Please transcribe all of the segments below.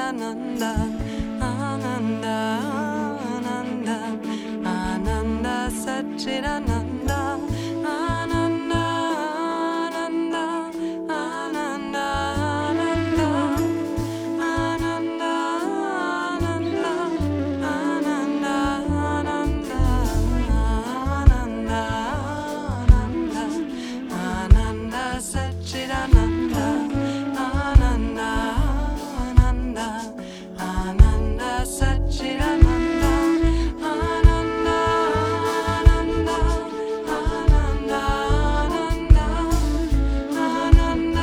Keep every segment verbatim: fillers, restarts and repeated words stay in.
Satchidananda, Ananda, Ananda, Ananda, Satchidananda, Ananda, Ananda, Ananda, Ananda, Ananda, Ananda, Ananda, Ananda, Ananda, Ananda, Ananda, Satchidananda, Ananda, Ananda, Ananda, Satchidananda, Ananda, Ananda, Ananda, Ananda, Ananda,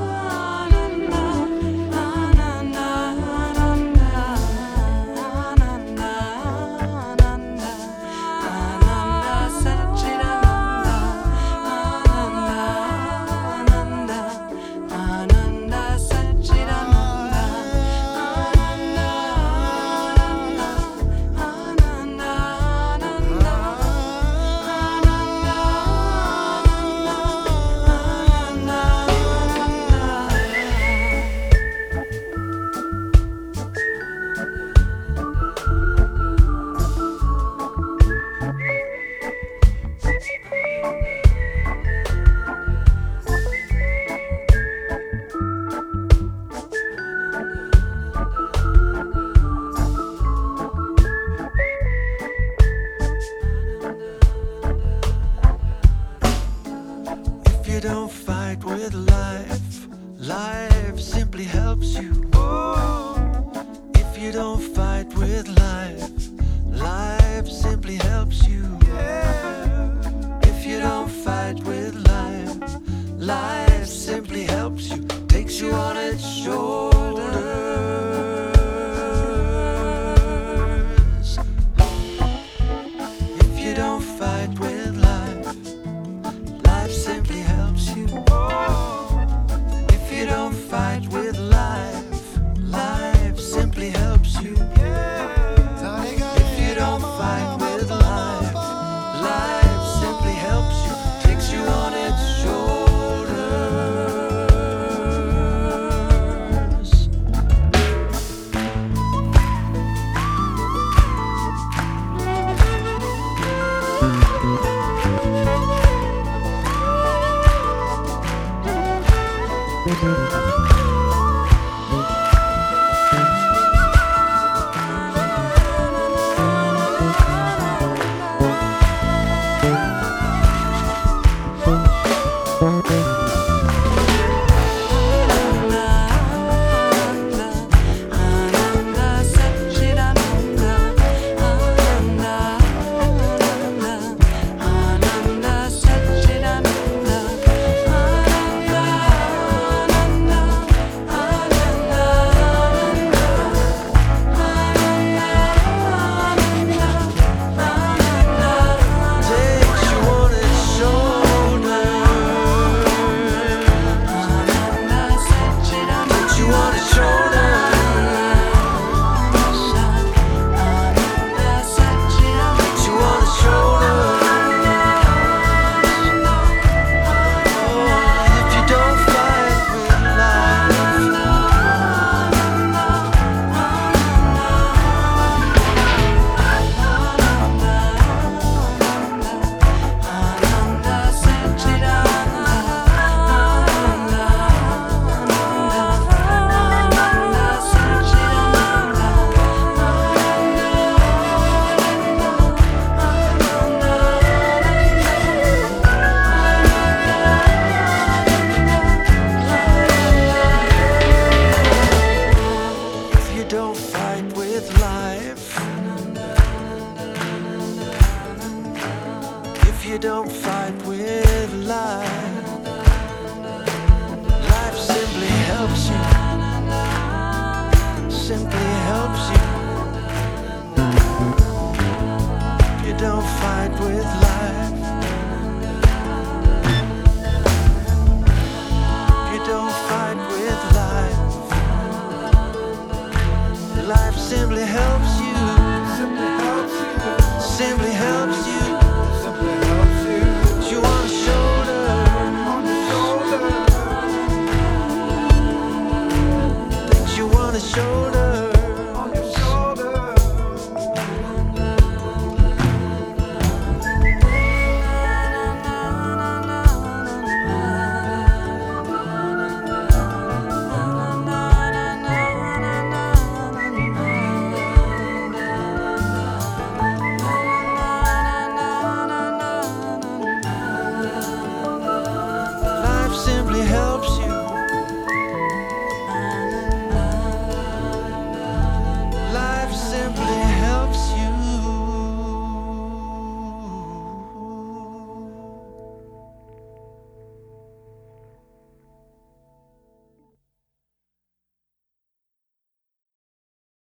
Ananda, Ananda, Ananda, Ananda, Ananda, Satchidananda, Ananda, Ananda, Ananda, Satchidananda, Ananda, Ananda, Ananda, If you don't fight with life, life simply helps you. If you don't fight with life, life simply helps you. If you don't fight with life, life simply helps you. Takes you on its shoulders. If you don't fight with life, life simply helps you. If you don't fight with life, life simply helps you. If you don't fight with life, life simply helps you. Takes you on its shoulders. Ananda, Satchidananda, Ananda, Ananda, Satchidananda, Ananda, Ananda, Ananda, Takes you on its shoulders. Ananda, Satchidananda, Takes you on its shoulders. Ananda, Satchidananda. Takes you on its shoulders. If you don't fight with life, Ananda, Satchidananda, Ananda, Ananda, Satchidananda, if you don't fight with life, if you don't fight with life, life simply helps you. Simply helps you. If you don't fight with life, if you don't fight with life, life simply helps you. Simply helps you. Simply